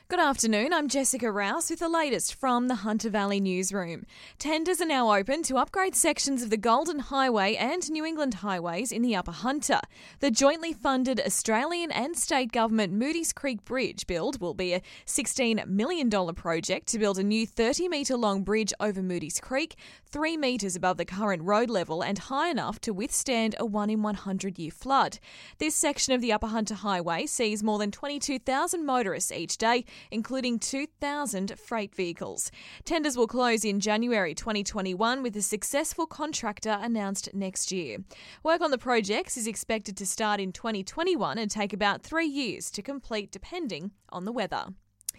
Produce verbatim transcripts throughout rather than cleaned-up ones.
Good afternoon, I'm Jessica Rouse with the latest from the Hunter Valley newsroom. Tenders are now open to upgrade sections of the Golden Highway and New England highways in the Upper Hunter. The jointly funded Australian and state government Moody's Creek Bridge build will be a sixteen million dollars project to build a new thirty metre long bridge over Moody's Creek, three metres above the current road level and high enough to withstand a one in one hundred year flood. This section of the Upper Hunter Highway sees more than twenty-two thousand motorists each day, including two thousand freight vehicles. Tenders will close in January twenty twenty-one with a successful contractor announced next year. Work on the projects is expected to start in twenty twenty-one and take about three years to complete depending on the weather.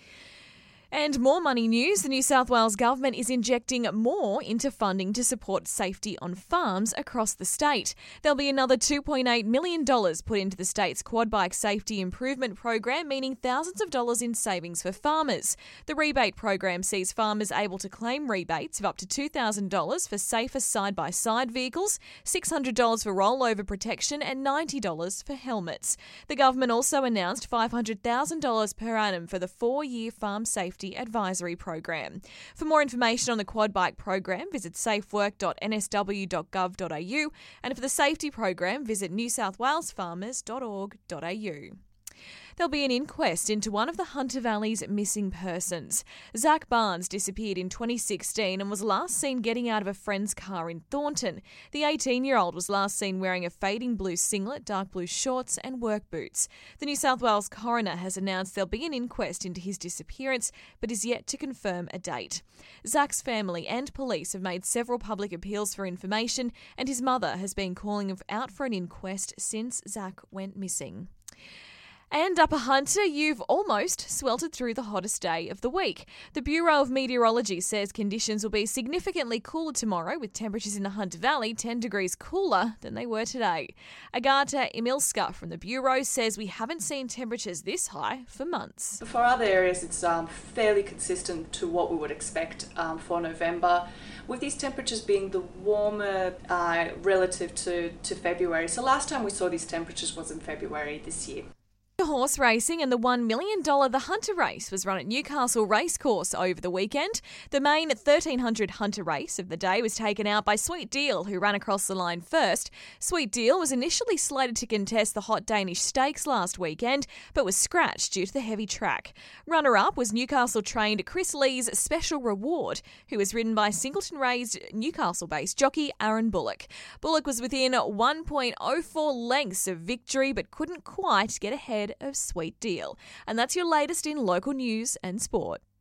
And more money news, the New South Wales Government is injecting more into funding to support safety on farms across the state. There'll be another two point eight million dollars put into the state's Quad Bike Safety Improvement Program, meaning thousands of dollars in savings for farmers. The rebate program sees farmers able to claim rebates of up to two thousand dollars for safer side-by-side vehicles, six hundred dollars for rollover protection and ninety dollars for helmets. The government also announced five hundred thousand dollars per annum for the four-year Farm Safety Advisory Program. For more information on the Quad Bike Program, visit safework dot n s w dot gov dot a u, and for the Safety Program, visit new south wales farmers dot org dot a u. There'll be an inquest into one of the Hunter Valley's missing persons. Zach Barnes disappeared in twenty sixteen and was last seen getting out of a friend's car in Thornton. The eighteen-year-old was last seen wearing a fading blue singlet, dark blue shorts and work boots. The New South Wales coroner has announced there'll be an inquest into his disappearance, but is yet to confirm a date. Zach's family and police have made several public appeals for information, and his mother has been calling out for an inquest since Zach went missing. And Upper Hunter, you've almost sweltered through the hottest day of the week. The Bureau of Meteorology says conditions will be significantly cooler tomorrow, with temperatures in the Hunter Valley ten degrees cooler than they were today. Agata Emilska from the Bureau says we haven't seen temperatures this high for months. For other areas, it's um, fairly consistent to what we would expect um, for November, with these temperatures being the warmer uh, relative to, to February. So last time we saw these temperatures was in February this year. Horse racing and the one million dollars The Hunter Race was run at Newcastle Racecourse over the weekend. The main thirteen hundred Hunter race of the day was taken out by Sweet Deal, who ran across the line first. Sweet Deal was initially slated to contest the Hot Danish Stakes last weekend, but was scratched due to the heavy track. Runner-up was Newcastle-trained Chris Lee's Special Reward, who was ridden by Singleton-raised Newcastle-based jockey Aaron Bullock. Bullock was within one point oh four lengths of victory, but couldn't quite get ahead of Sweet Deal. And that's your latest in local news and sport.